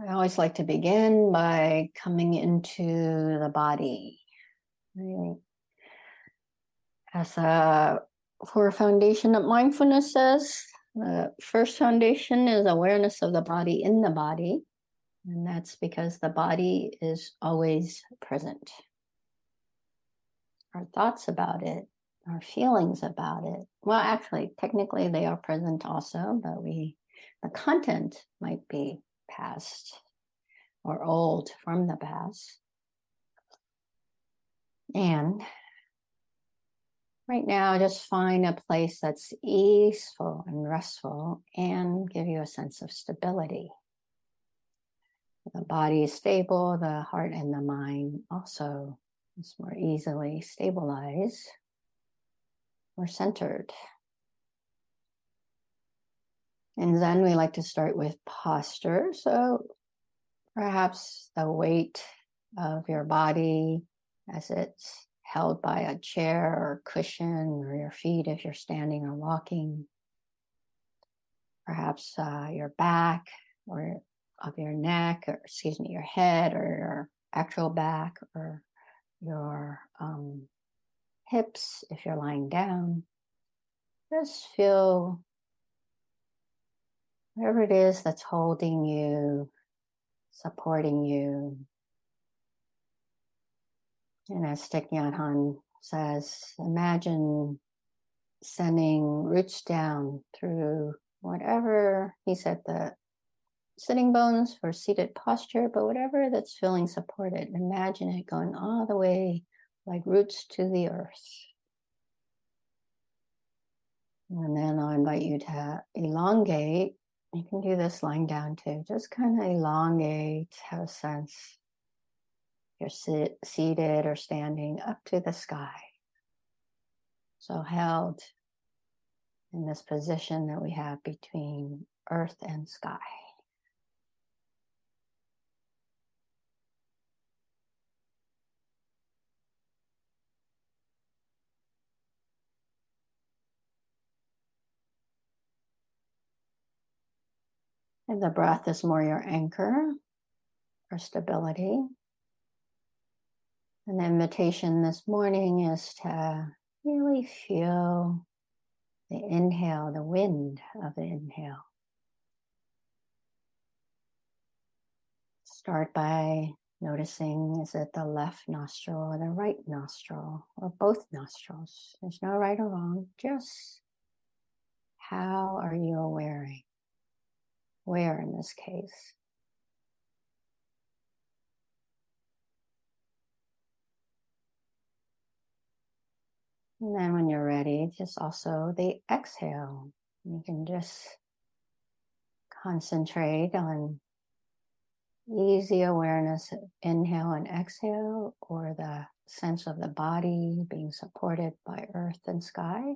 I always like to begin by coming into the body. Right? As for a foundation that mindfulness says, the first foundation is awareness of the body in the body. And that's because the body is always present. Our thoughts about it, our feelings about it. Well, actually, technically they are present also, but the content might be past or old from the past. And right now, just find a place that's easeful and restful and give you a sense of stability. The body is stable, the heart and the mind also is more easily stabilized or centered. In Zen, we like to start with posture. So perhaps the weight of your body as it's held by a chair or cushion, or your feet if you're standing or walking. Perhaps your back or of your neck, or your head, or your actual back, or your hips if you're lying down. Just feel whatever it is that's holding you, supporting you. And as Thich Nhat Hanh says, imagine sending roots down through whatever, he said, the sitting bones for seated posture, but whatever that's feeling supported, imagine it going all the way like roots to the earth. And then I'll invite you to elongate. You can do this lying down too. Just kind of elongate, have a sense you're seated or standing up to the sky. So held in this position that we have between earth and sky. And the breath is more your anchor for stability. And the invitation this morning is to really feel the inhale, the wind of the inhale. Start by noticing, is it the left nostril or the right nostril or both nostrils? There's no right or wrong, just how are you aware? Where in this case? And then when you're ready, just also the exhale. You can just concentrate on easy awareness of inhale and exhale, or the sense of the body being supported by earth and sky.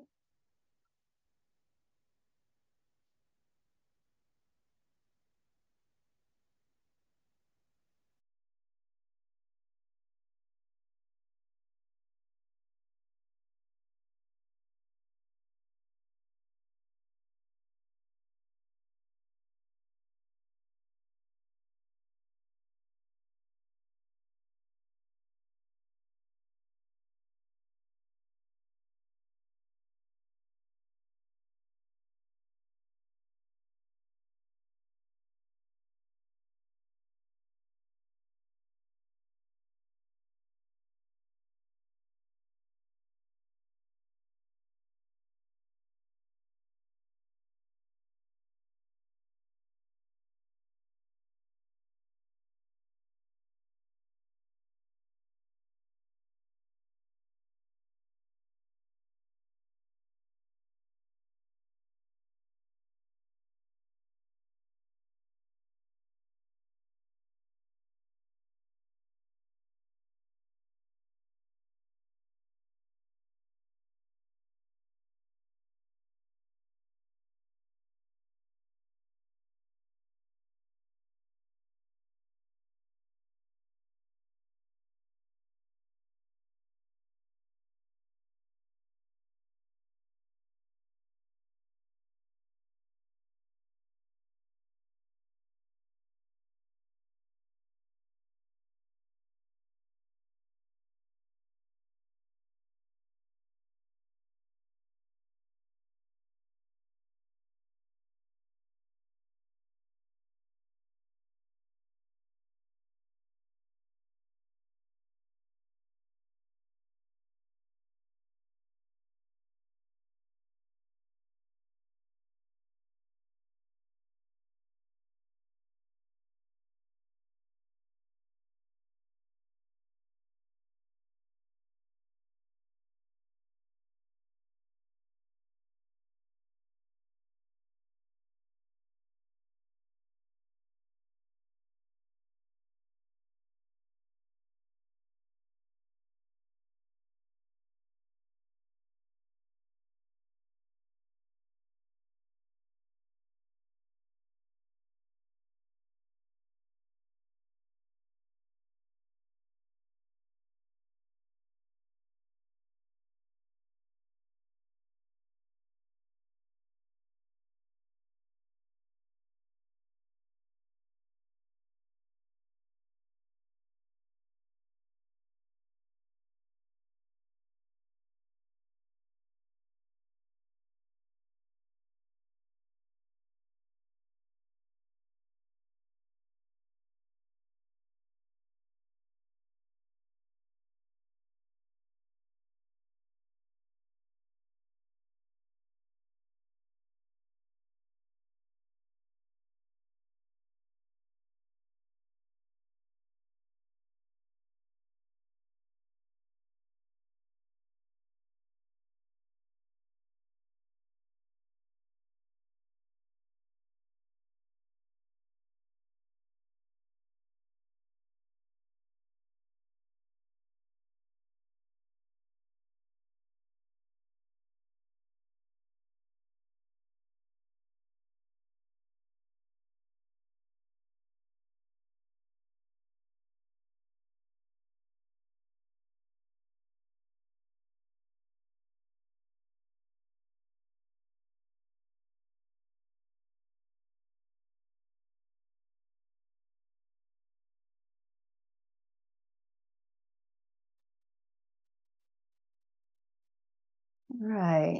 Right.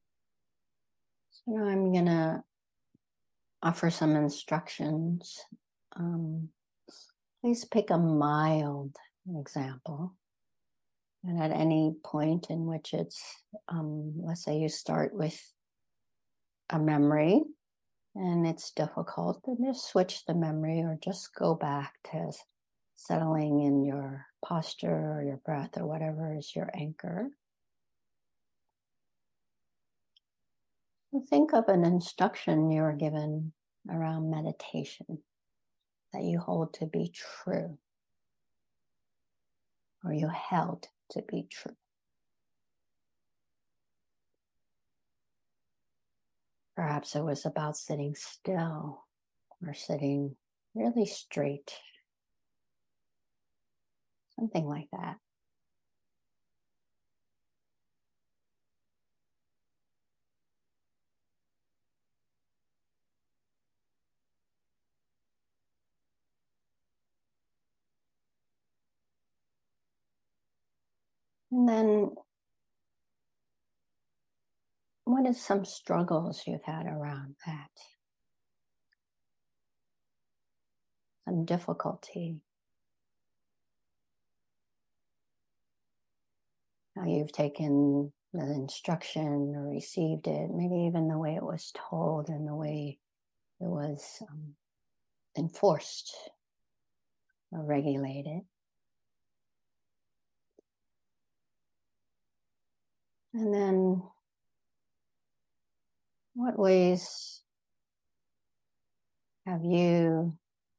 So now I'm going to offer some instructions. Um, Please pick a mild example. And at any point in which it's, let's say you start with a memory and it's difficult, then just switch the memory or just go back to settling in your posture or your breath or whatever is your anchor. Think of an instruction you were given around meditation that you hold to be true or you held to be true. Perhaps it was about sitting still or sitting really straight, something like that. And then what is some struggles you've had around that? Some difficulty. How you've taken the instruction or received it, maybe even the way it was told and the way it was enforced or regulated. And then what ways have you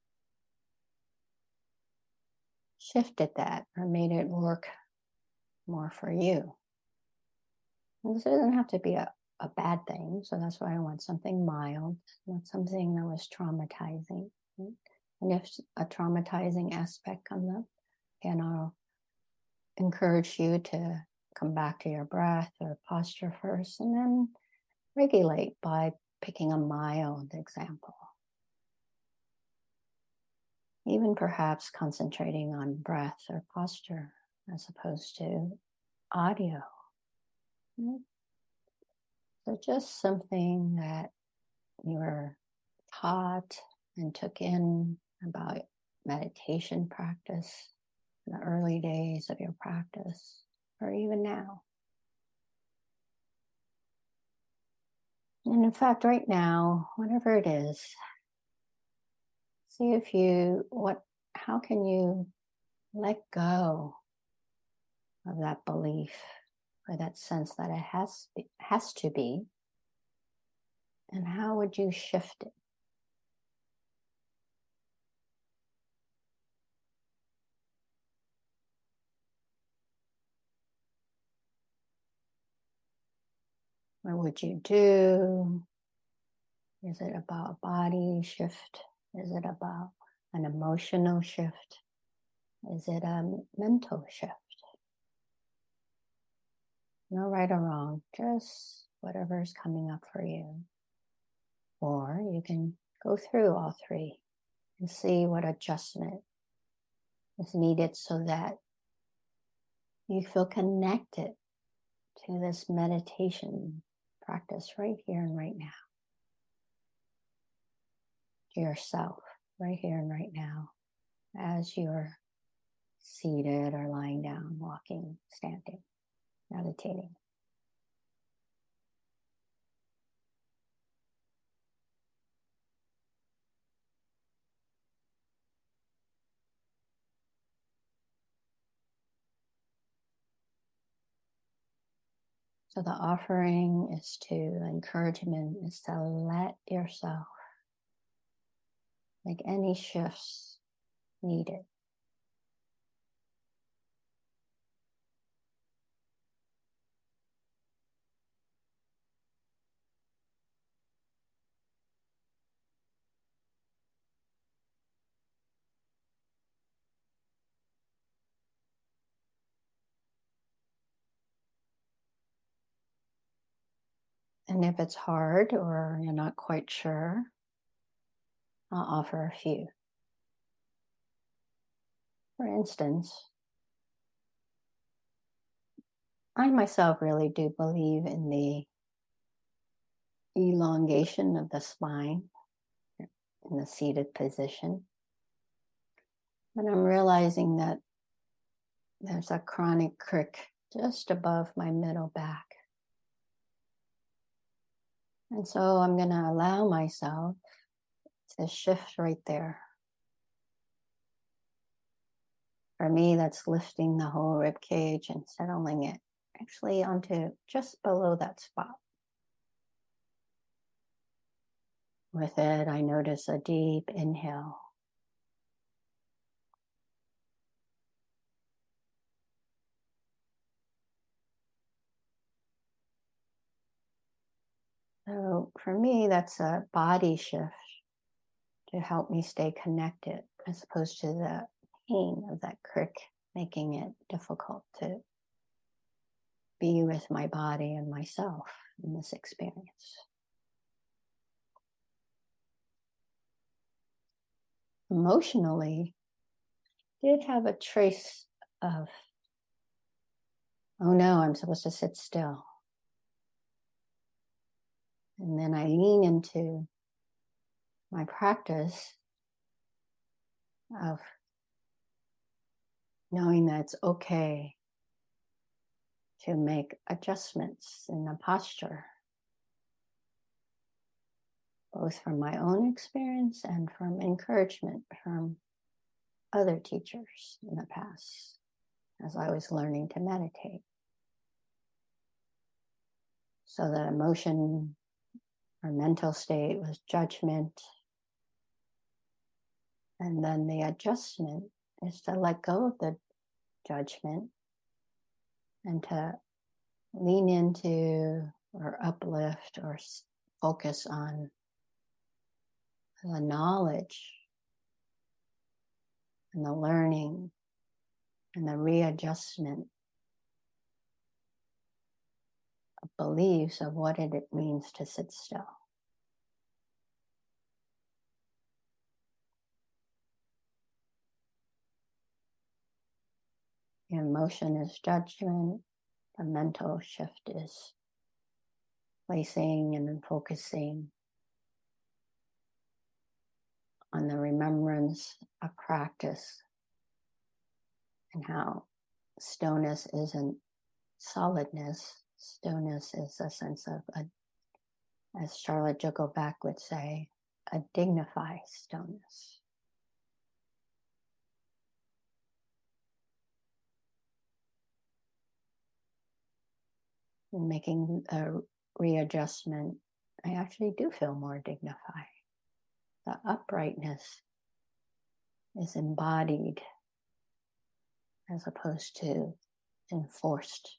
shifted that or made it work more for you? And this doesn't have to be a bad thing. So that's why I want something mild, not something that was traumatizing. And if a traumatizing aspect comes up, again, I'll encourage you to come back to your breath or posture first and then regulate by picking a mild example. Even perhaps concentrating on breath or posture as opposed to audio. So just something that you were taught and took in about meditation practice in the early days of your practice, or even now. And in fact, right now, whatever it is, see if how can you let go of that belief or that sense that it has to be, and how would you shift it? What would you do? Is it about a body shift? Is it about an emotional shift? Is it a mental shift? No right or wrong, just whatever is coming up for you. Or you can go through all three and see what adjustment is needed so that you feel connected to this meditation practice right here and right now. To yourself right here and right now as you're seated or lying down, walking, standing, meditating. So the offering is to, the encouragement is to let yourself make any shifts needed. And if it's hard or you're not quite sure, I'll offer a few. For instance, I myself really do believe in the elongation of the spine in the seated position. But I'm realizing that there's a chronic crick just above my middle back. And so I'm going to allow myself to shift right there. For me, that's lifting the whole rib cage and settling it actually onto just below that spot. With it, I notice a deep inhale. So for me, that's a body shift to help me stay connected as opposed to the pain of that crick making it difficult to be with my body and myself in this experience. Emotionally, did have a trace of, oh no, I'm supposed to sit still. And then I lean into my practice of knowing that it's okay to make adjustments in the posture, both from my own experience and from encouragement from other teachers in the past as I was learning to meditate. So the emotion or mental state was judgment. And then the adjustment is to let go of the judgment and to lean into or uplift or focus on the knowledge and the learning and the readjustment of beliefs of what it means to sit still. The emotion is judgment. The mental shift is placing and focusing on the remembrance of practice and how stillness isn't solidness. Stillness is a sense of, as Charlotte Jogoback would say, a dignified stillness. In making a readjustment, I actually do feel more dignified. The uprightness is embodied as opposed to enforced.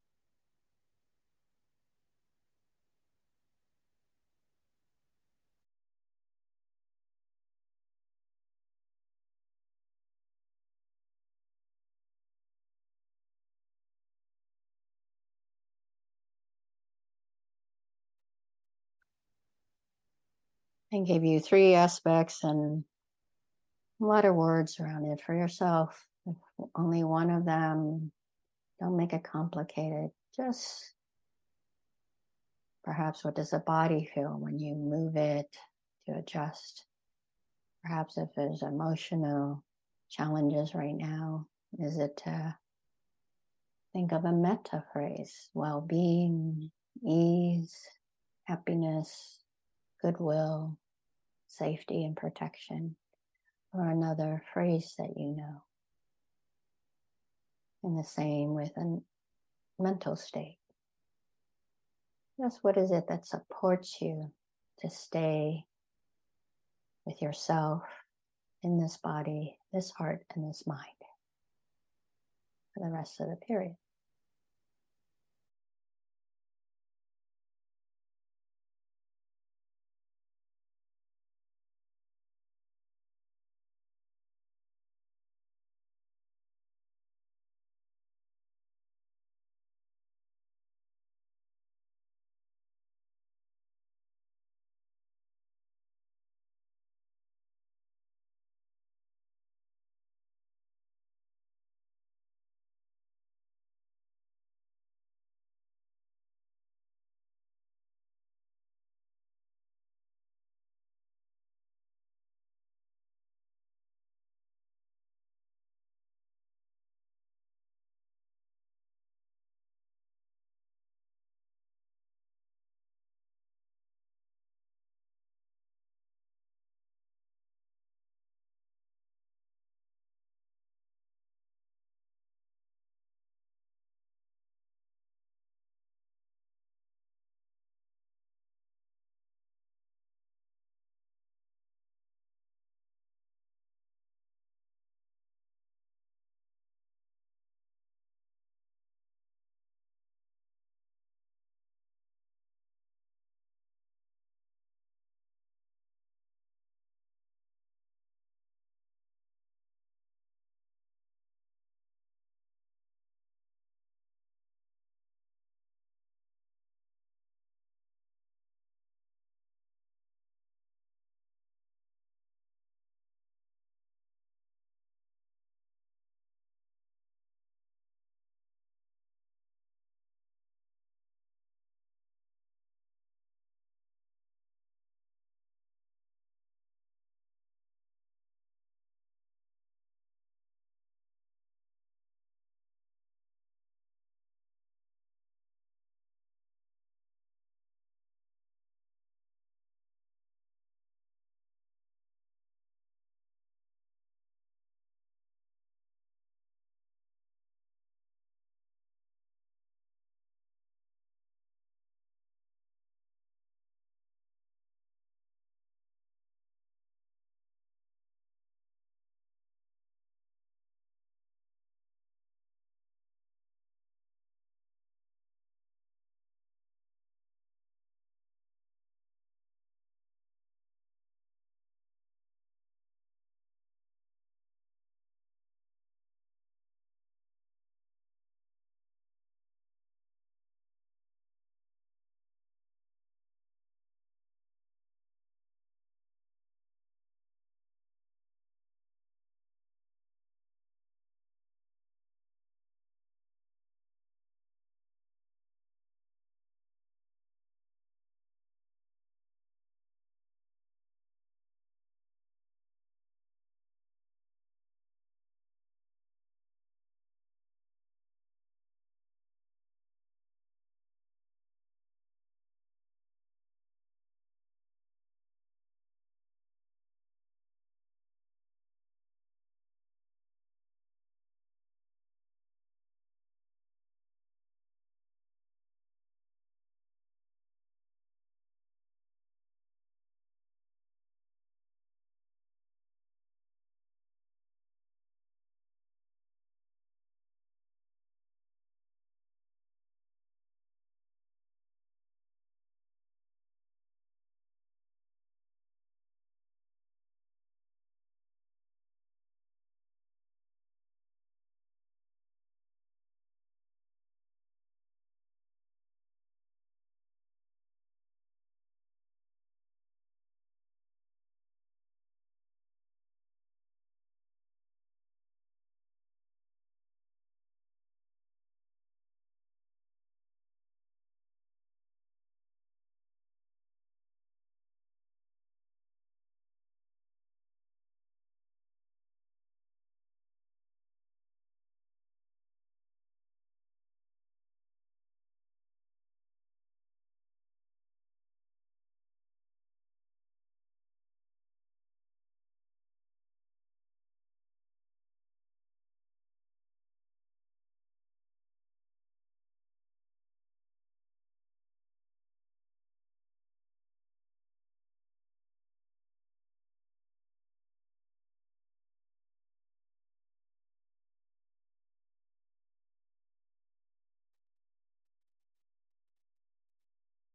I gave you 3 aspects and a lot of words around it for yourself. If only one of them, don't make it complicated. Just perhaps what does the body feel when you move it to adjust? Perhaps if there's emotional challenges right now, is it to think of a metta phrase, well-being, ease, happiness, goodwill, safety, and protection, or another phrase that you know. And the same with a mental state. Just what is it that supports you to stay with yourself in this body, this heart, and this mind for the rest of the period.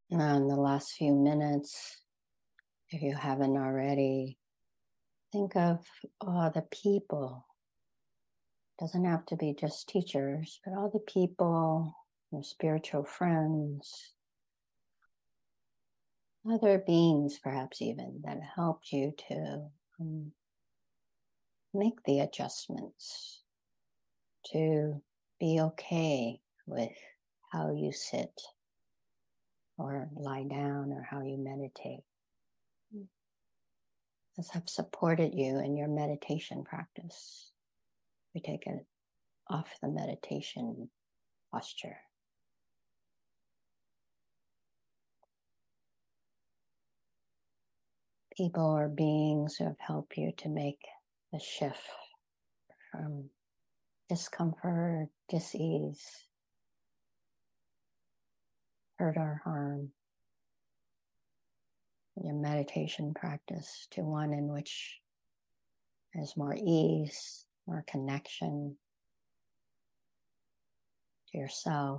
Now, in the last few minutes, if you haven't already, think of all the people. It doesn't have to be just teachers, but all the people, your spiritual friends, other beings perhaps even, that helped you to make the adjustments, to be okay with how you sit or lie down or how you meditate. This have supported you in your meditation practice. We take it off the meditation posture. People or beings who have helped you to make the shift from discomfort, dis-ease, hurt or harm, your meditation practice to one in which there's more ease, more connection to yourself,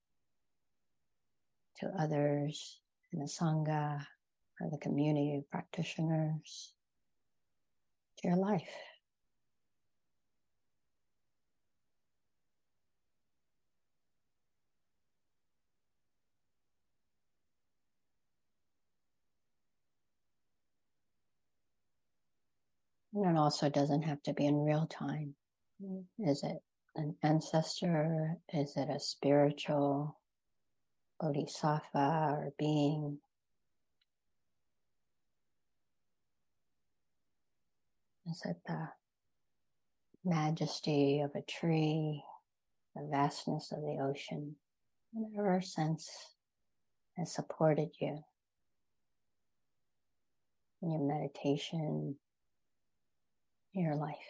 to others in the Sangha or the community of practitioners, to your life. And it also doesn't have to be in real time. Is it an ancestor? Is it a spiritual bodhisattva or being? Is it the majesty of a tree, the vastness of the ocean? Whatever sense has supported you in your meditation, in your life.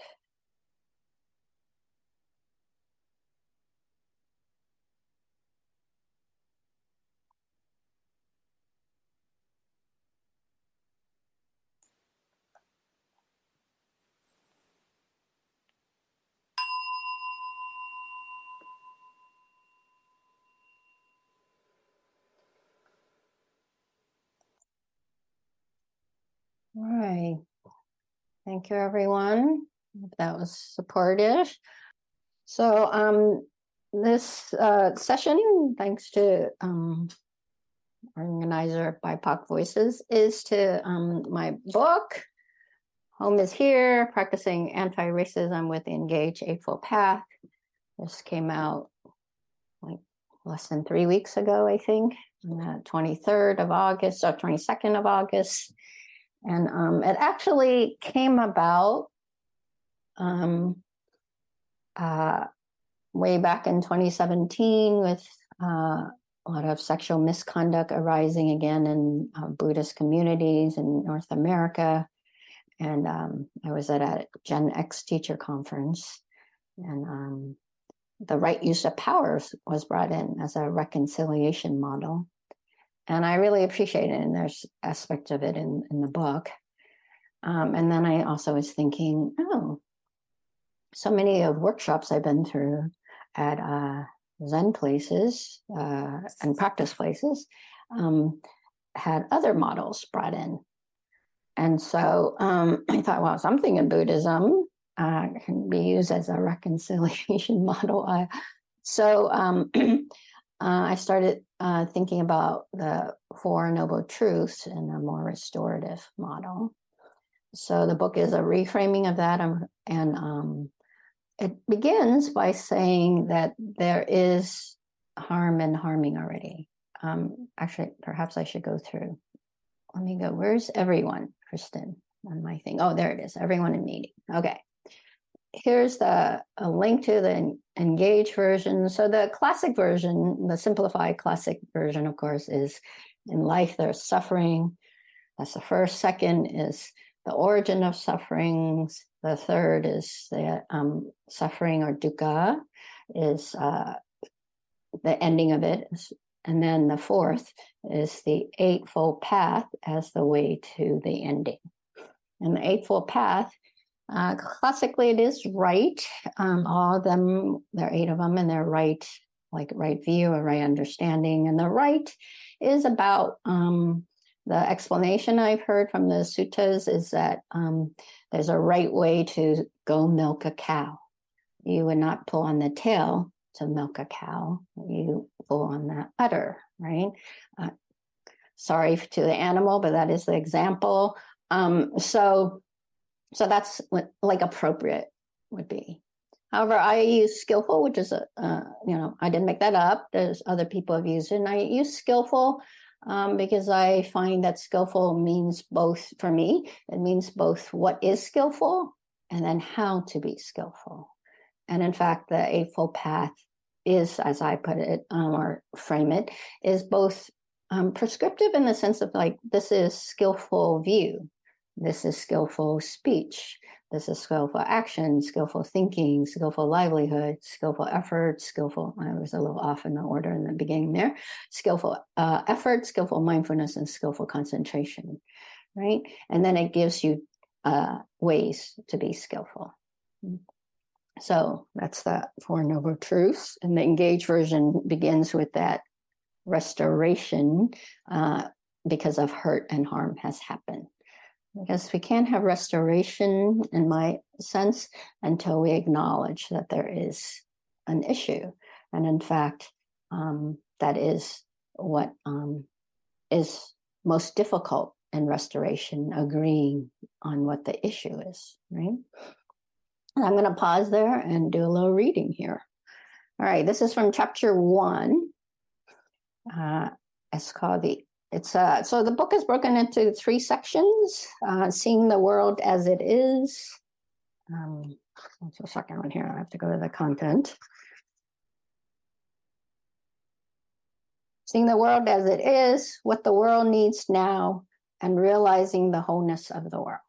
All right. Thank you, everyone. Hope that was supportive. So this session, thanks to organizer BIPOC Voices, is to my book, Home is Here, Practicing Anti-Racism with the Engage Eightfold Path. This came out like less than 3 weeks ago, I think, on the 23rd of August or 22nd of August. And it actually came about way back in 2017 with a lot of sexual misconduct arising again in Buddhist communities in North America. And I was at a Gen X teacher conference, and the right use of power was brought in as a reconciliation model. And I really appreciate it, and there's aspects of it in the book. And then I also was thinking, so many of workshops I've been through at Zen places and practice places had other models brought in. And so I thought, well, something in Buddhism can be used as a reconciliation model. So I started thinking about the Four Noble Truths in a more restorative model. So the book is a reframing of that, and it begins by saying that there is harm and harming already. Actually, perhaps I should go through. Let me go. Where's everyone, Kristen, on my thing? Oh, there it is. Everyone in meeting. Okay. Here's a link to the Engage version. So the classic version, the simplified classic version, of course, is in life there's suffering. That's the first. Second is the origin of sufferings. The third is the suffering or dukkha is the ending of it. And then the fourth is the Eightfold Path as the way to the ending. And the Eightfold Path, classically it is right. All of them, there are 8 of them, and they're right like right view or right understanding. And the right is about the explanation I've heard from the suttas is that there's a right way to go milk a cow. You would not pull on the tail to milk a cow. You pull on the udder, right? Sorry to the animal, but that is the example. So that's what like appropriate would be. However, I use skillful, which is I didn't make that up. There's other people have used it, and I use skillful because I find that skillful means both, for me, it means both what is skillful and then how to be skillful. And in fact, the Eightfold Path is, as I put it or frame it, is both prescriptive in the sense of like, this is skillful view, this is skillful speech, this is skillful action, skillful thinking, skillful livelihood, skillful effort, skillful, I was a little off in the order in the beginning there, skillful effort, skillful mindfulness, and skillful concentration, right? And then it gives you ways to be skillful. So that's the Four Noble Truths. And the Engaged version begins with that restoration because of hurt and harm has happened. Because we can't have restoration, in my sense, until we acknowledge that there is an issue. And in fact, that is what is most difficult in restoration, agreeing on what the issue is, right? And I'm going to pause there and do a little reading here. All right, this is from chapter 1. It's called so the book is broken into 3 sections. Seeing the world as it is. What's the second one here? I have to go to the content. Seeing the world as it is, what the world needs now, and realizing the wholeness of the world.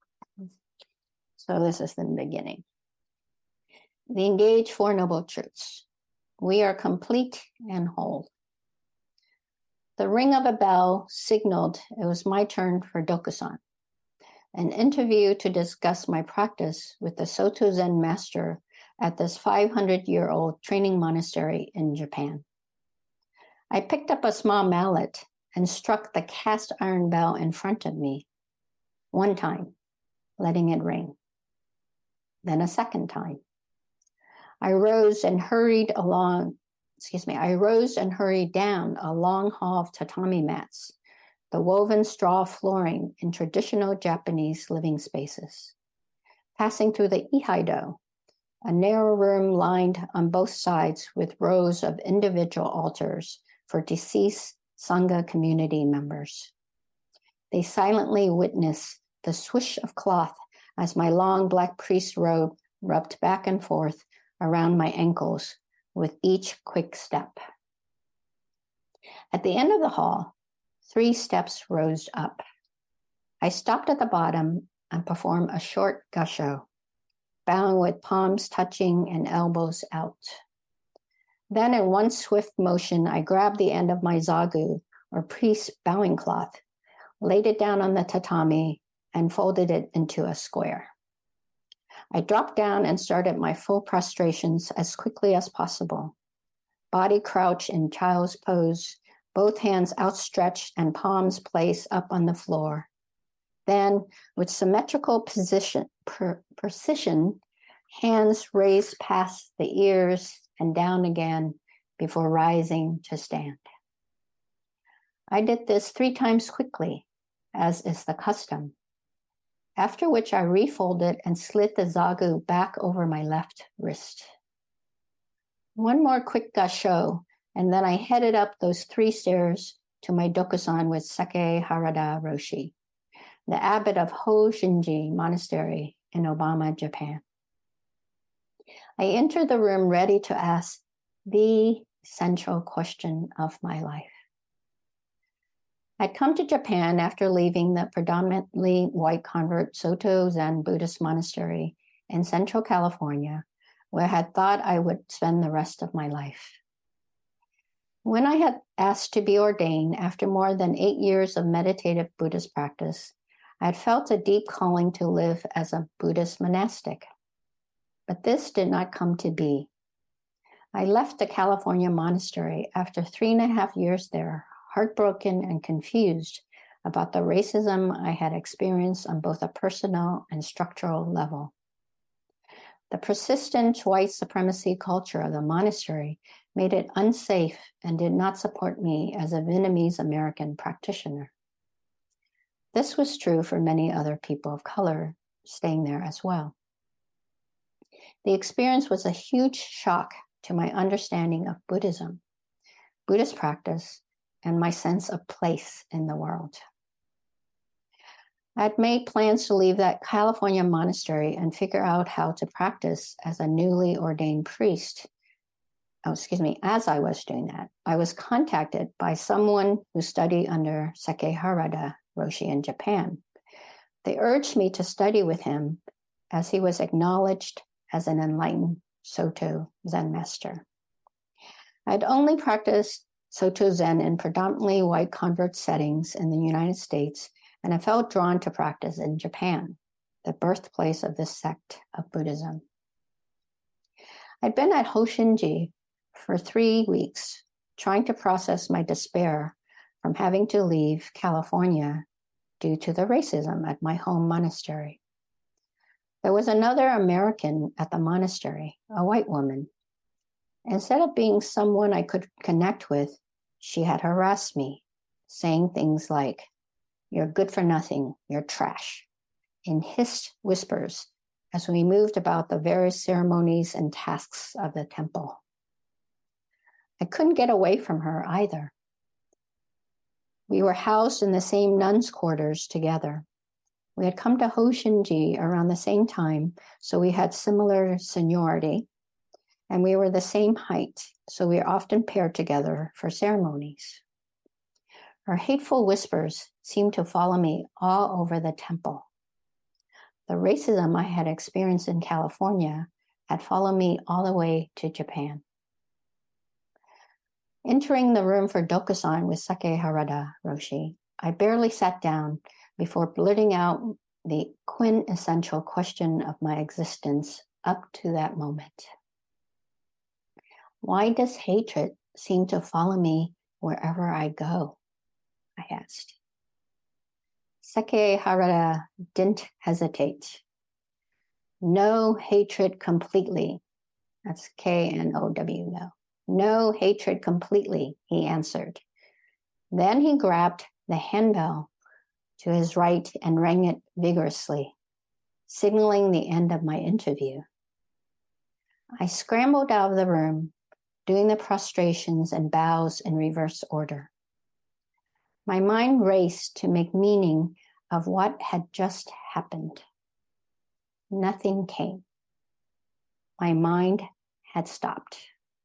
So this is the beginning. The Engaged Four Noble Truths. We are complete and whole. The ring of a bell signaled it was my turn for Dokusan, an interview to discuss my practice with the Soto Zen master at this 500-year-old training monastery in Japan. I picked up a small mallet and struck the cast iron bell in front of me, 1 time, letting it ring. Then a 2nd time. I rose and hurried down a long hall of tatami mats, the woven straw flooring in traditional Japanese living spaces. Passing through the ihaido, a narrow room lined on both sides with rows of individual altars for deceased Sangha community members. They silently witnessed the swish of cloth as my long black priest robe rubbed back and forth around my ankles with each quick step. At the end of the hall, 3 steps rose up. I stopped at the bottom and performed a short gassho, bowing with palms touching and elbows out. Then in one swift motion, I grabbed the end of my zagu, or priest bowing cloth, laid it down on the tatami, and folded it into a square. I dropped down and started my full prostrations as quickly as possible. Body crouch in child's pose, both hands outstretched and palms placed up on the floor. Then, with symmetrical precision, hands raised past the ears and down again before rising to stand. I did this 3 times quickly, as is the custom, after which I refolded and slid the zagu back over my left wrist. 1 more quick gassho, and then I headed up those 3 stairs to my dokusan with Seke Harada Roshi, the abbot of Hojinji Monastery in Obama, Japan. I entered the room ready to ask the central question of my life. I'd come to Japan after leaving the predominantly white convert Soto Zen Buddhist monastery in Central California, where I had thought I would spend the rest of my life. When I had asked to be ordained after more than 8 years of meditative Buddhist practice, I had felt a deep calling to live as a Buddhist monastic. But this did not come to be. I left the California monastery after 3.5 years there, heartbroken and confused about the racism I had experienced on both a personal and structural level. The persistent white supremacy culture of the monastery made it unsafe and did not support me as a Vietnamese American practitioner. This was true for many other people of color staying there as well. The experience was a huge shock to my understanding of Buddhism, Buddhist practice, and my sense of place in the world. I had made plans to leave that California monastery and figure out how to practice as a newly ordained priest. As I was doing that, I was contacted by someone who studied under Sekihara Roshi in Japan. They urged me to study with him as he was acknowledged as an enlightened Soto Zen master. I'd only practiced Soto Zen in predominantly white convert settings in the United States, and I felt drawn to practice in Japan, the birthplace of this sect of Buddhism. I'd been at Hoshinji for 3 weeks, trying to process my despair from having to leave California due to the racism at my home monastery. There was another American at the monastery, a white woman. Instead of being someone I could connect with, she had harassed me, saying things like, "You're good for nothing, you're trash," in hissed whispers as we moved about the various ceremonies and tasks of the temple. I couldn't get away from her either. We were housed in the same nuns' quarters together. We had come to Hoshinji around the same time, so we had similar seniority, and we were the same height, so we were often paired together for ceremonies. Her hateful whispers seemed to follow me all over the temple. The racism I had experienced in California had followed me all the way to Japan. Entering the room for Dokusan with Sekihara Roshi, I barely sat down before blurting out the quintessential question of my existence up to that moment. Why does hatred seem to follow me wherever I go? I asked. Sekihara didn't hesitate. No hatred completely. That's K-N-O-W, no. No hatred completely, he answered. Then he grabbed the handbell to his right and rang it vigorously, signaling the end of my interview. I scrambled out of the room, doing the prostrations and bows in reverse order. My mind raced to make meaning of what had just happened. Nothing came. My mind had stopped.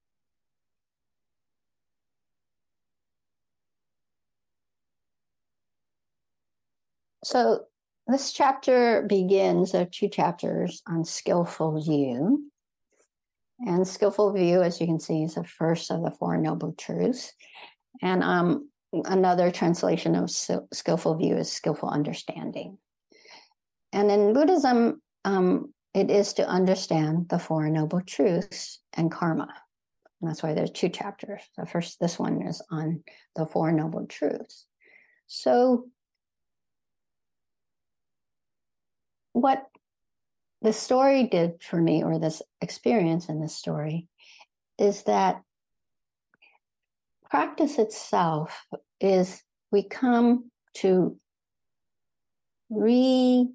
So this chapter begins, there are 2 chapters on skillful view. And skillful view, as you can see, is the first of the 4 Noble Truths. And another translation of skillful view is skillful understanding. And in Buddhism, it is to understand the 4 Noble Truths and karma. And that's why there's 2 chapters. This one is on the 4 Noble Truths. So what the story did for me, or this experience in this story, is that practice itself is we come to recenter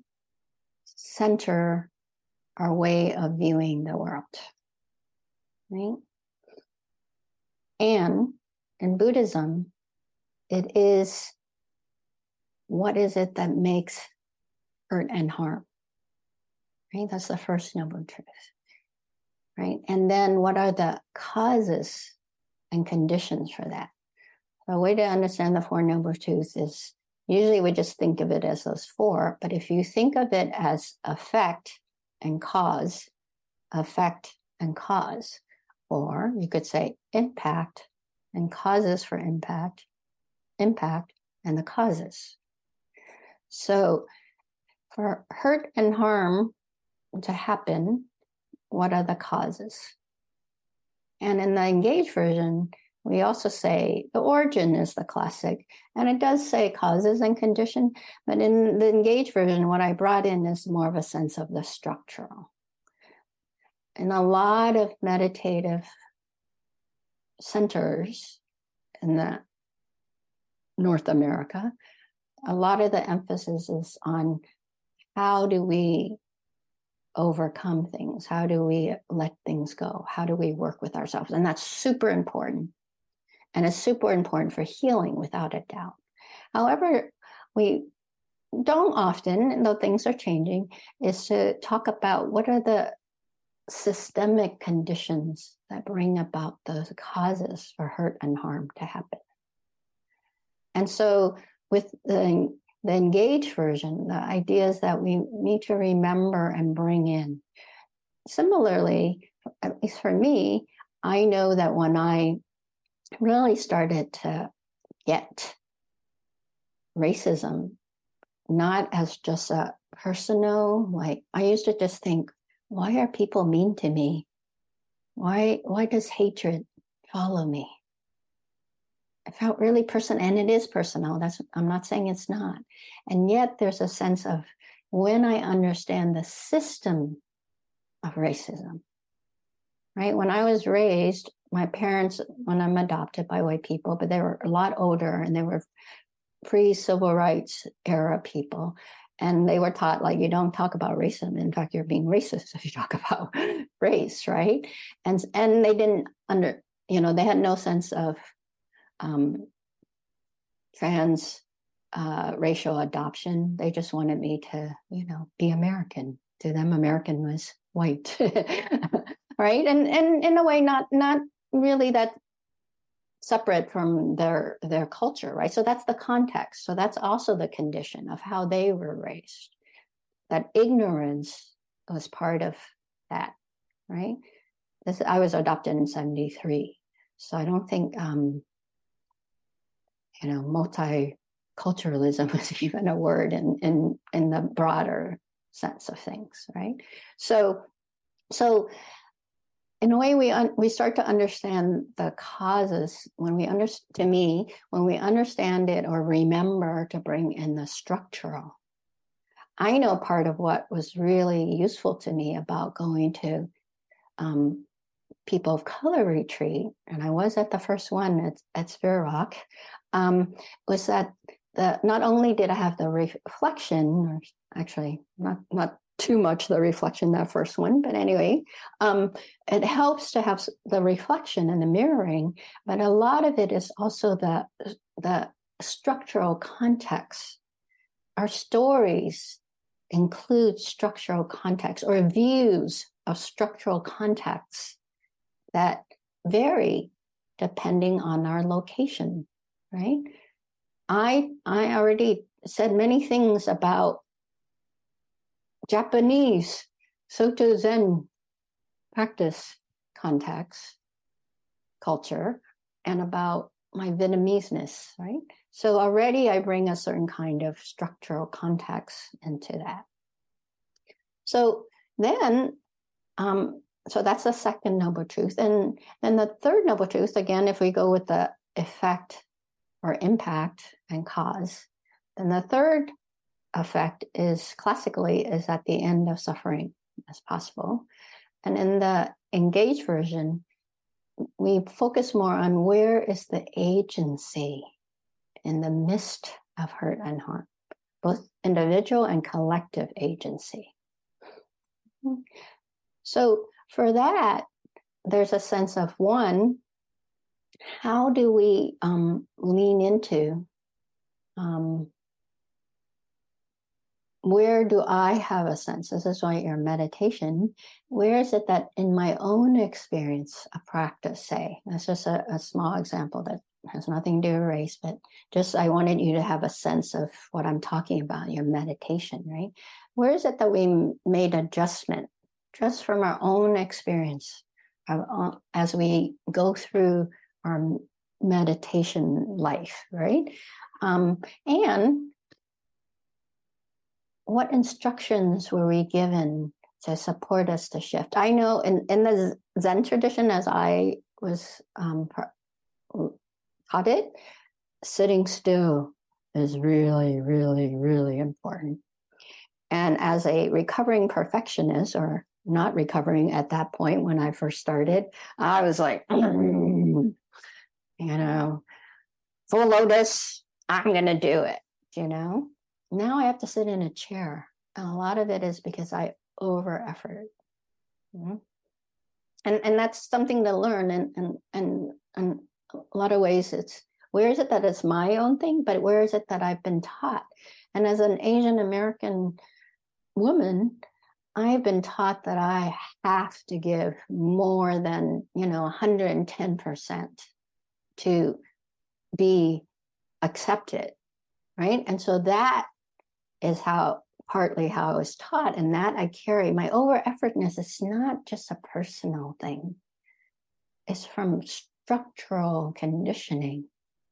our way of viewing the world, right? And in Buddhism, it is, what is it that makes hurt and harm? Right? That's the first noble truth, right? And then what are the causes and conditions for that? The way to understand the 4 noble truths is, usually we just think of it as those 4, but if you think of it as effect and cause, or you could say impact and causes for impact, and the causes. So for hurt and harm to happen, what are the causes? And in the engaged version, we also say the origin is the classic, and it does say causes and condition, but in the engaged version, what I brought in is more of a sense of the structural. In a lot of meditative centers in the North America, a lot of the emphasis is on how do we overcome things? How do we let things go? How do we work with ourselves? And that's super important. And it's super important for healing, without a doubt. However, we don't often, though things are changing, is to talk about what are the systemic conditions that bring about those causes for hurt and harm to happen. And so with the engaged version, the ideas that we need to remember and bring in. Similarly, at least for me, I know that when I really started to get racism, not as just a personal, like I used to just think, why are people mean to me? Why does hatred follow me? I felt really personal, and it is personal. I'm not saying it's not. And yet there's a sense of when I understand the system of racism, right? When I was raised, my parents, when I'm adopted by white people, but they were a lot older and they were pre-civil rights era people. And they were taught, like, you don't talk about racism. In fact, you're being racist if you talk about race, right? And they didn't they had no sense of trans racial adoption. They just wanted me to, be American. To them, American was white, right? And in a way, not really that separate from their culture, right? So that's the context. So that's also the condition of how they were raised. That ignorance was part of that, right? I was adopted in 1973, so I don't think multiculturalism is even a word in the broader sense of things, right? So in a way, we start to understand the causes when we understand it or remember to bring in the structural. I know part of what was really useful to me about going to people of color retreat, and I was at the first one at Spirit Rock, was that not only did I have the reflection, or actually not too much the reflection that first one, but anyway, it helps to have the reflection and the mirroring, but a lot of it is also the structural context. Our stories include structural context or views of structural contexts that vary depending on our location, right? I already said many things about Japanese Soto Zen practice context, culture, and about my Vietnamese-ness, right? So already I bring a certain kind of structural context into that. So then, so that's the second noble truth. And then the third noble truth, again, if we go with the effect or impact and cause, then the third effect is classically is at the end of suffering as possible. And in the engaged version, we focus more on where is the agency in the midst of hurt and harm, both individual and collective agency. So for that, there's a sense of one, how do we lean into where do I have a sense? This is why your meditation, where is it that in my own experience, a practice, say, that's just a small example that has nothing to do with race, but just I wanted you to have a sense of what I'm talking about, your meditation, right? Where is it that we made adjustment just from our own experience as we go through our meditation life, right? And what instructions were we given to support us to shift? I know in the Zen tradition, as I was taught it, sitting still is really, really, really important. And as a recovering perfectionist, or not recovering at that point when I first started, I was like, you know, full lotus, I'm going to do it, you know. Now I have to sit in a chair. And a lot of it is because I over effort. You know? And that's something to learn. And a lot of ways it's, where is it that it's my own thing, but where is it that I've been taught? And as an Asian American woman, I've been taught that I have to give more than, 110% to be accepted, right? And so that is partly how I was taught, and that I carry. My over effortness is not just a personal thing. It's from structural conditioning.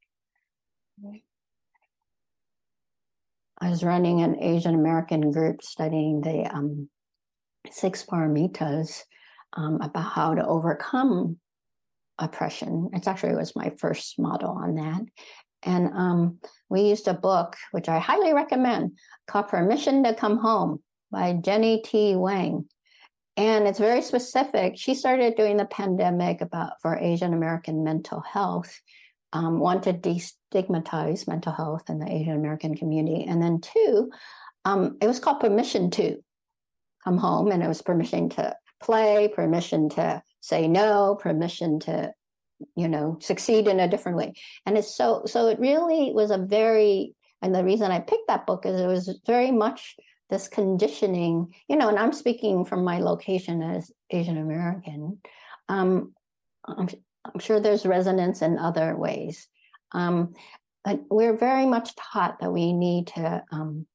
I was running an Asian American group studying the 6 paramitas about how to overcome oppression. It was my first model on that. And we used a book, which I highly recommend, called Permission to Come Home by Jenny T. Wang. And it's very specific. She started doing the pandemic for Asian American mental health, wanted to destigmatize mental health in the Asian American community. And then 2, it was called Permission to Come Home. And it was permission to play, permission to say no, permission to succeed in a different way. And it's so it really was and the reason I picked that book is it was very much this conditioning, and I'm speaking from my location as Asian American. I'm sure there's resonance in other ways. But we're very much taught that we need to,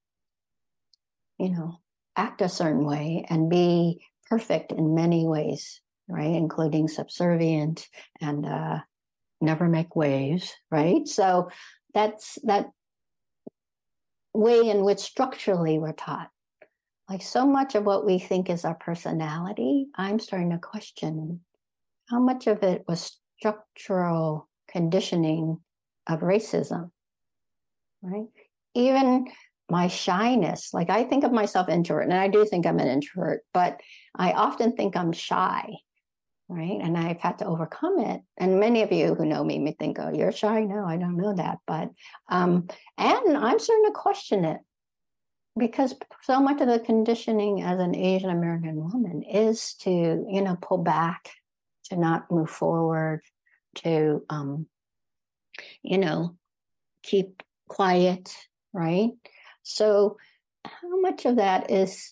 act a certain way and be perfect in many ways, right? Including subservient and never make waves, right? So that's that way in which structurally we're taught. Like so much of what we think is our personality, I'm starting to question how much of it was structural conditioning of racism, right? Even my shyness, like I think of myself introvert, and I do think I'm an introvert, but I often think I'm shy, right? And I've had to overcome it. And many of you who know me may think, oh, you're shy. No, I don't know that. But, and I'm starting to question it because so much of the conditioning as an Asian American woman is to, pull back, to not move forward, to, keep quiet, right? So how much of that is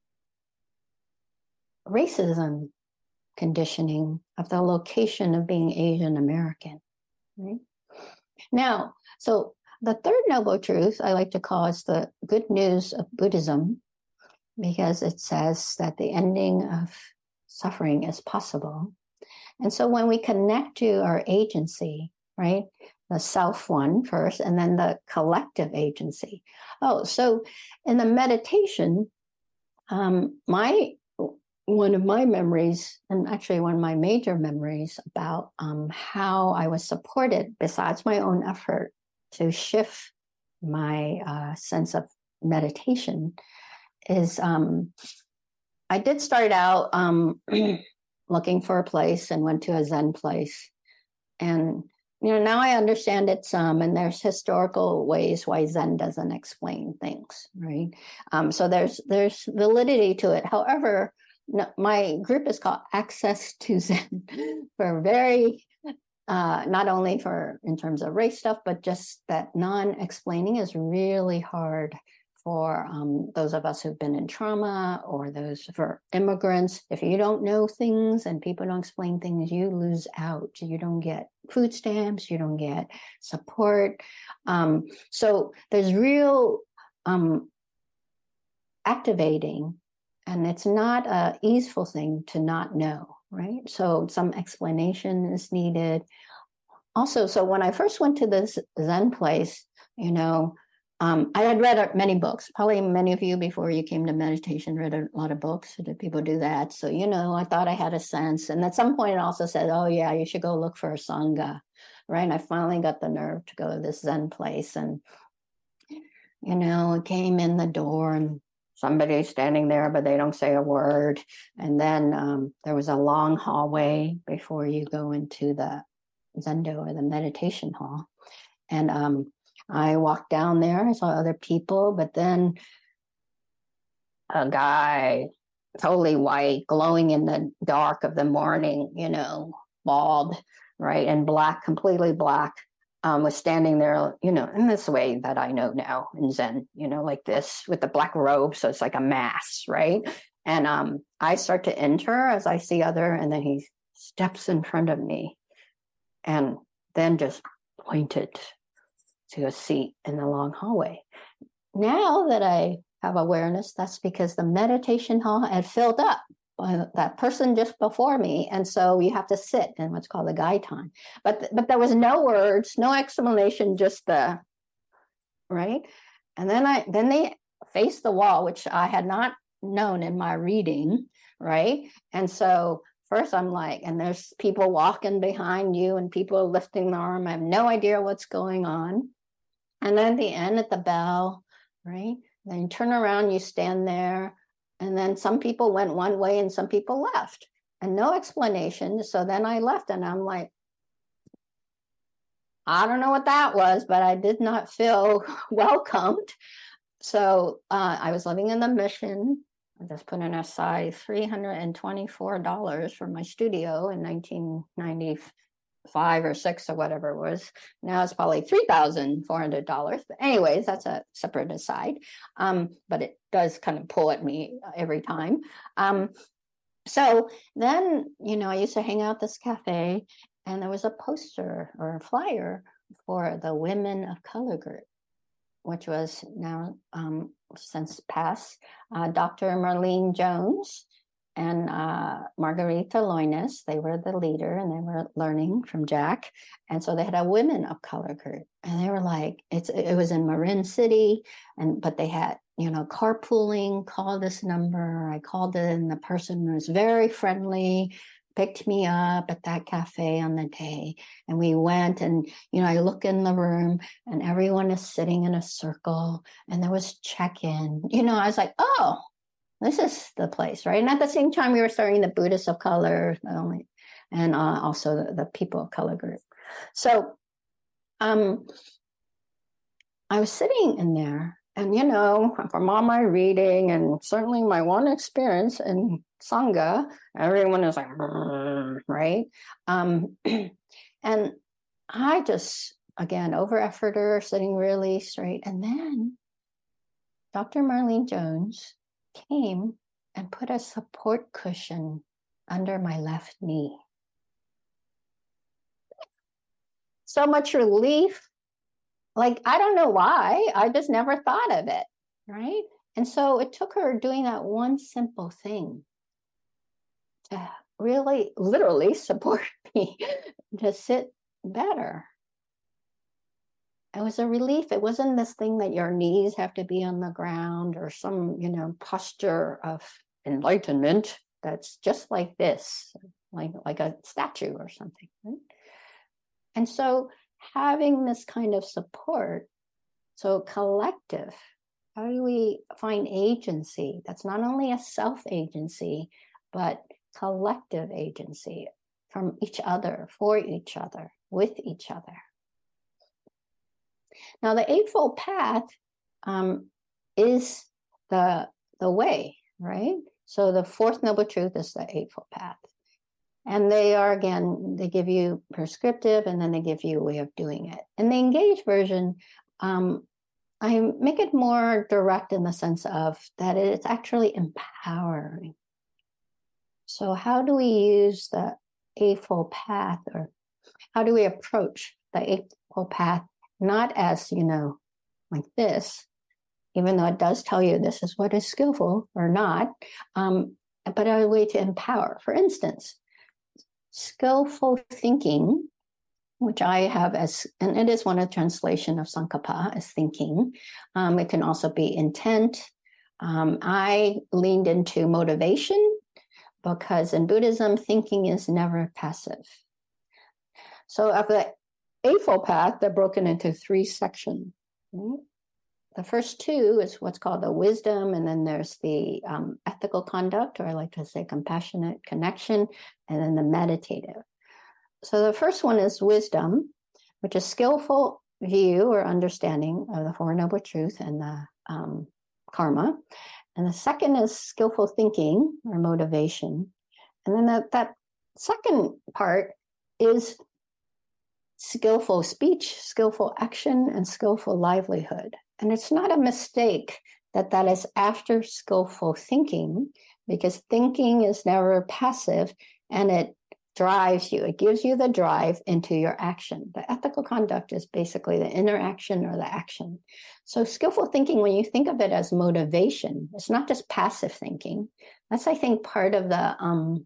racism conditioning of the location of being Asian American, right? Now, so the third noble truth I like to call is the good news of Buddhism, because it says that the ending of suffering is possible. And so when we connect to our agency, right, the self one first, and then the collective agency. Oh, so in the meditation, one of my memories, and actually one of my major memories about how I was supported, besides my own effort, to shift my sense of meditation, is I did start out looking for a place and went to a Zen place. And now I understand it some, and there's historical ways why Zen doesn't explain things, right? So there's validity to it. However, my group is called Access to Zen for very, not only for in terms of race stuff, but just that non-explaining is really hard for those of us who've been in trauma, or those for immigrants. If you don't know things and people don't explain things, you lose out. You don't get food stamps, you don't get support. So there's real activating, and it's not an easeful thing to not know, right? So some explanation is needed. Also, so when I first went to this Zen place, I had read many books. Probably many of you before you came to meditation read a lot of books. Did people do that? So, I thought I had a sense. And at some point it also said, oh yeah, you should go look for a Sangha, right? And I finally got the nerve to go to this Zen place. And, I came in the door and somebody's standing there, but they don't say a word. And then there was a long hallway before you go into the Zendo or the meditation hall. And I walked down there, I saw other people, but then a guy, totally white, glowing in the dark of the morning, bald, right, and black, completely black, was standing there, in this way that I know now in Zen, like this with the black robe. So it's like a mass, right? And I start to enter as I see other, and then he steps in front of me and then just pointed to a seat in the long hallway. Now that I have awareness, that's because the meditation hall had filled up by that person just before me. And so you have to sit in what's called the gaitan. But there was no words, no explanation, just the, right? And then they faced the wall, which I had not known in my reading, right? And so first I'm like, and there's people walking behind you and people lifting the arm. I have no idea what's going on. And then at the end, at the bell, right? Then you turn around, you stand there, and then some people went one way and some people left, and no explanation. So then I left, and I'm like, I don't know what that was, but I did not feel welcomed. So I was living in the Mission. I just put in aside $324 for my studio in 1995 or 6 or whatever it was. Now it's probably $3,400. But anyways, that's a separate aside. But it does kind of pull at me every time. So then, I used to hang out at this cafe, and there was a poster or a flyer for the Women of Color Group, which was now since passed, Dr. Marlene Jones and Margarita Loines. They were the leader, and they were learning from Jack. And so they had a Women of Color group, and they were like, it was in Marin City, but they had, carpooling, call this number. I called it, and the person was very friendly, picked me up at that cafe on the day. And we went, and, I look in the room, and everyone is sitting in a circle, and there was check-in. I was like, oh, this is the place, right? And at the same time, we were starting the Buddhists of Color, and also the People of Color group. So I was sitting in there, and, from all my reading and certainly my one experience in Sangha, everyone is like, right? And I just, again, over-efforter, sitting really straight. And then Dr. Marlene Jones came and put a support cushion under my left knee. So much relief. Like, I don't know why. I just never thought of it, right? And so it took her doing that one simple thing to really, literally support me to sit better. It was a relief. It wasn't this thing that your knees have to be on the ground or some, posture of enlightenment that's just like this, like a statue or something, right? And so having this kind of support, so collective, how do we find agency? That's not only a self-agency, but collective agency from each other, for each other, with each other. Now, the Eightfold Path is the way, right? So the Fourth Noble Truth is the Eightfold Path. And they are, again, they give you prescriptive, and then they give you a way of doing it. In the Engaged version, I make it more direct in the sense of that it's actually empowering. So how do we use the Eightfold Path, or how do we approach the Eightfold Path? Not as, like this, even though it does tell you this is what is skillful or not, but a way to empower. For instance, skillful thinking which I have as, and it is one of the translation of Sankappa as thinking. It can also be intent. I leaned into motivation because in Buddhism, thinking is never passive. So of the Eightfold Path, they're broken into 3 sections. Right? The first 2 is what's called the wisdom, and then there's the ethical conduct, or I like to say compassionate connection, and then the meditative. So the first one is wisdom, which is skillful view or understanding of the Four Noble Truths and the karma. And the second is skillful thinking or motivation. And then that second part is skillful speech, skillful action, and skillful livelihood. And it's not a mistake that that is after skillful thinking, because thinking is never passive and it drives you. It gives you the drive into your action. The ethical conduct is basically the interaction or the action. So skillful thinking, when you think of it as motivation, it's not just passive thinking. That's, I think, part of the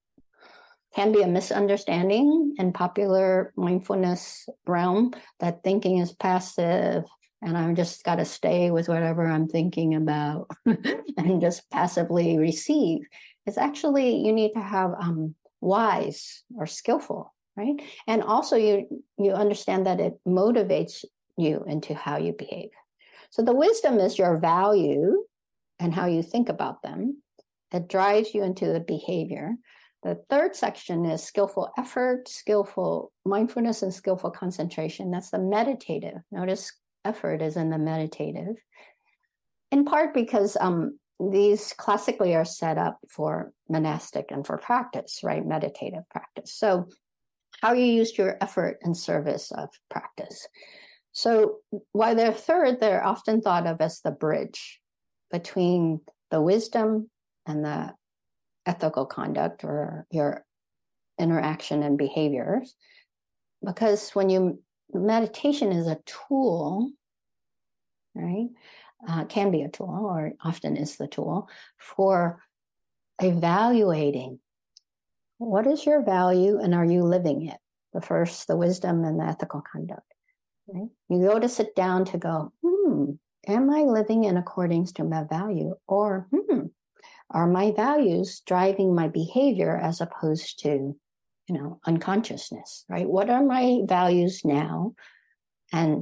can be a misunderstanding in popular mindfulness realm, that thinking is passive and I'm just got to stay with whatever I'm thinking about and just passively receive. It's actually, you need to have wise or skillful, right? And also you understand that it motivates you into how you behave. So the wisdom is your value and how you think about them. It drives you into the behavior. The third section is skillful effort, skillful mindfulness, and skillful concentration. That's the meditative. Notice effort is in the meditative, in part because these classically are set up for monastic and for practice, right? Meditative practice. So how you use your effort in service of practice. So while they're third, they're often thought of as the bridge between the wisdom and the ethical conduct or your interaction and behaviors. Because meditation is a tool, right? Can be a tool, or often is the tool for evaluating what is your value and are you living it? The first, the wisdom and the ethical conduct. Right? You go to sit down to go, am I living in accordance to my value? Or, are my values driving my behavior as opposed to, unconsciousness, right? What are my values now? And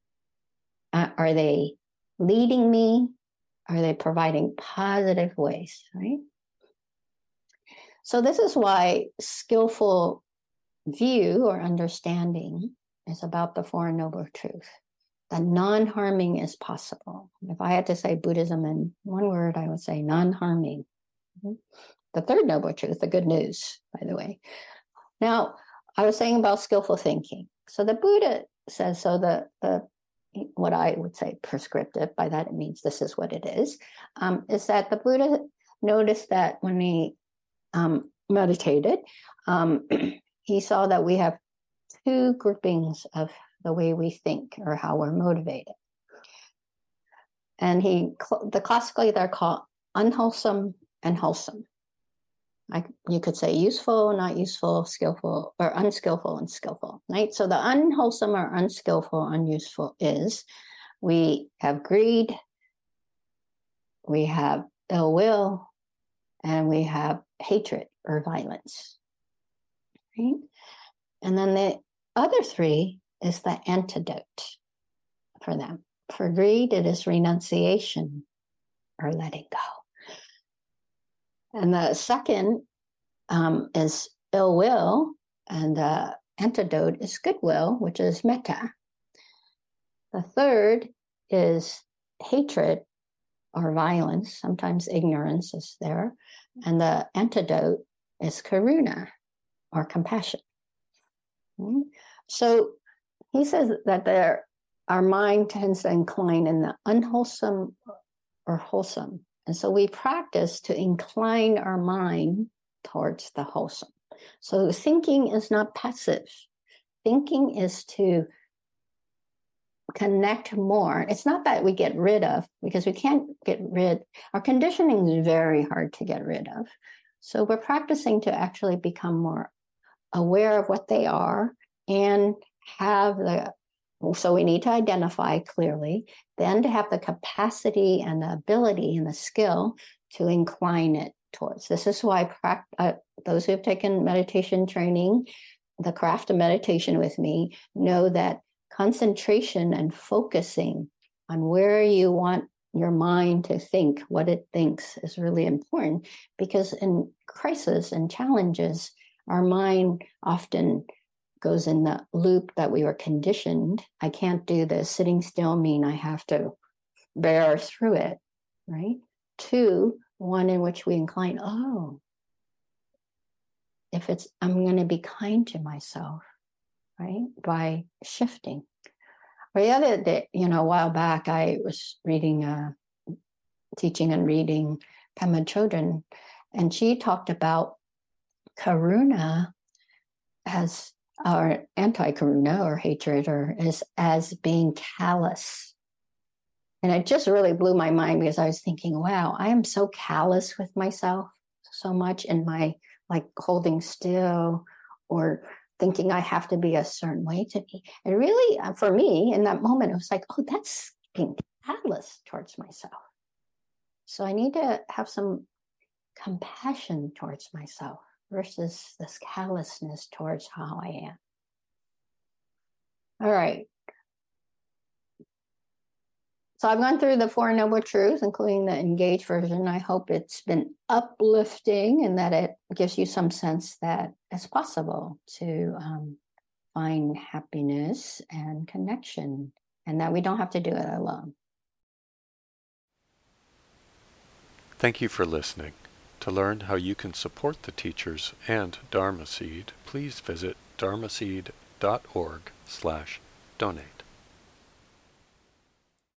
are they leading me? Are they providing positive ways, right? So this is why skillful view or understanding is about the Four Noble Truths. That non-harming is possible. If I had to say Buddhism in one word, I would say non-harming. The third noble truth, the good news, by the way. Now, I was saying about skillful thinking. So the Buddha says, so the what I would say prescriptive, by that it means this is what it is that the Buddha noticed that when he meditated, he saw that we have 2 groupings of the way we think or how we're motivated. And classically they're called unwholesome and wholesome. You could say useful, not useful, skillful, or unskillful and skillful, right? So the unwholesome or unskillful, unuseful is we have greed, we have ill will, and we have hatred or violence, right? And then the other 3 is the antidote for them. For greed, it is renunciation or letting go. And the second is ill will, and the antidote is goodwill, which is metta. The third is hatred or violence, sometimes ignorance is there, and the antidote is karuna or compassion. So he says that our mind tends to incline in the unwholesome or wholesome. And so we practice to incline our mind towards the wholesome. So thinking is not passive. Thinking is to connect more. It's not that we get rid of, because we can't get rid. Our conditioning is very hard to get rid of. So we're practicing to actually become more aware of what they are and have so we need to identify clearly, then to have the capacity and the ability and the skill to incline it towards. This is why those who have taken meditation training, the craft of meditation with me, know that concentration and focusing on where you want your mind to think, what it thinks, is really important, because in crisis and challenges, our mind often goes in the loop that we were conditioned. I can't do this. Sitting still mean I have to bear through it, right? Two, one in which we incline, I'm going to be kind to myself, right? By shifting. Or the other day, a while back, I was teaching and reading Pema Chodron, and she talked about karuna as, or anti-karuna or hatred, or as being callous. And it just really blew my mind, because I was thinking, wow, I am so callous with myself so much in my holding still or thinking I have to be a certain way to be. And really, for me, in that moment, it was like, oh, that's being callous towards myself. So I need to have some compassion towards myself versus this callousness towards how I am. All right. So I've gone through the Four Noble Truths, including the engaged version. I hope it's been uplifting and that it gives you some sense that it's possible to find happiness and connection, and that we don't have to do it alone. Thank you for listening. To learn how you can support the teachers and Dharma Seed, please visit dharmaseed.org/donate.